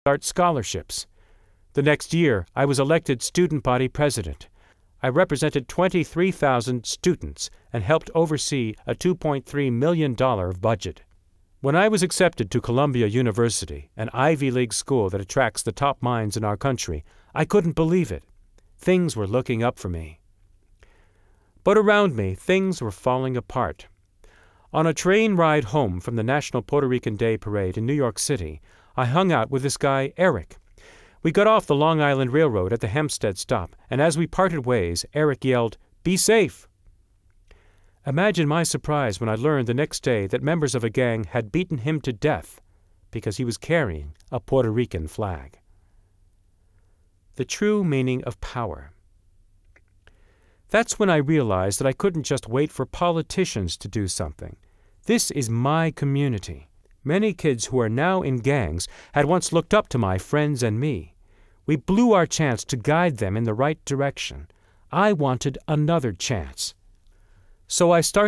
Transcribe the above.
art scholarships. The next year, I was elected student body president. I represented 23,000 students and helped oversee a $2.3 million budget. When I was accepted to Columbia University, an Ivy League school that attracts the top minds in our country, I couldn't believe it. Things were looking up for me. But around me, things were falling apart. On a train ride home from the National Puerto Rican Day Parade in New York City, I hung out with this guy, Eric. We got off the Long Island Railroad at the Hempstead stop, and as we parted ways, Eric yelled, "Be safe!" Imagine my surprise when I learned the next day that members of a gang had beaten him to death because he was carrying a Puerto Rican flag. The true meaning of power. That's when I realized that I couldn't just wait for politicians to do something. This is my community. Many kids who are now in gangs had once looked up to my friends and me. We blew our chance to guide them in the right direction. I wanted another chance. So I started